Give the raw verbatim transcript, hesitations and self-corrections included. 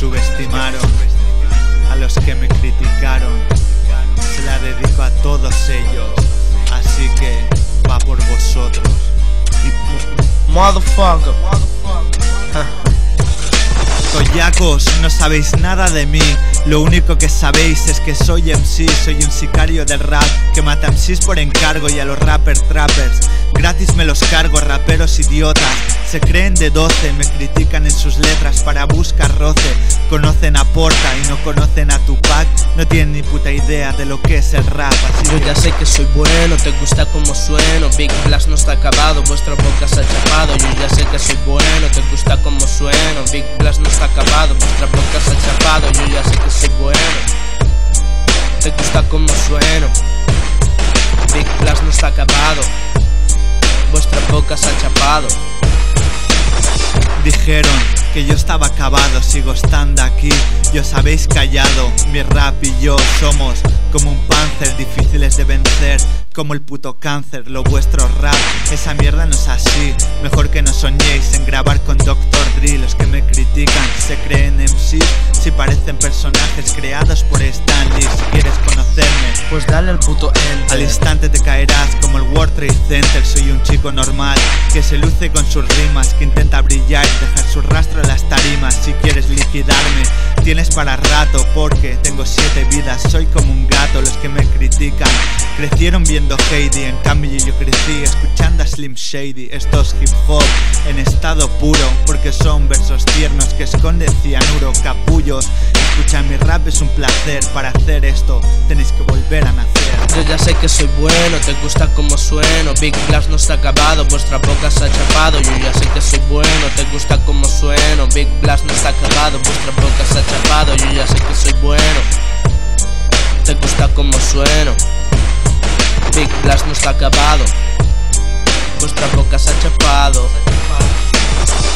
subestimaron, a los que me criticaron. Se la dedico a todos ellos, así que va por vosotros. Motherfucker. Toyacos, no sabéis nada de mí. Lo único que sabéis es que soy M C. Soy un sicario del rap que mata M Cs por encargo y a los rappers trappers gratis me los cargo. Raperos idiotas, se creen de doce, me critican en sus letras para buscar roce. Conocen a Porta y no conocen a Tupac. No tienen ni puta idea de lo que es el rap, así Yo que... ya sé que soy bueno, te gusta como sueno. Big Blast no está acabado, vuestra boca se ha chapado. Yo ya sé que soy bueno, te gusta como sueno. Big Blast no está acabado, vuestra boca se ha chapado. Yo ya sé que soy bueno, te gusta como sueno. Big Blast no está acabado, vuestra boca se ha chapado. Dijeron que yo estaba acabado, sigo estando aquí. Y os habéis callado, mi rap y yo somos como un panzer, difíciles de vencer, como el puto cáncer. Lo vuestro rap, esa mierda no es así. Mejor que no soñéis en grabar con doctor Dre. Los que me critican se creen M Cs, si parecen personajes creados por Stan Lee. Si quieres conocerme, Pues dale al puto enter. al instante te caerás como el World Trade Center. Soy un chico normal que se luce con sus rimas, que intenta brillar y dejar su rastro en las tarimas. Si quieres liquidarme, tienes para rato, porque tengo siete vidas, soy como un gato. Los que me critican crecieron viendo Heidi, en cambio yo crecí escuchando a Slim Shady. Esto es hip hop en estado puro, porque son versos tiernos que esconden cianuro. Capullos, escuchar mi rap es un placer. Para hacer esto tenéis que volver a nacer. Yo ya sé que soy bueno, te gusta como sueno. Big Blast no está acabado, vuestra boca se ha chapado. Yo ya sé que soy bueno, te gusta como sueno. Big Blast no está acabado, vuestra boca se ha chapado. Yo ya sé que soy bueno, te gusta como sueno. Big Blast no está acabado, vuestra boca se ha chapado.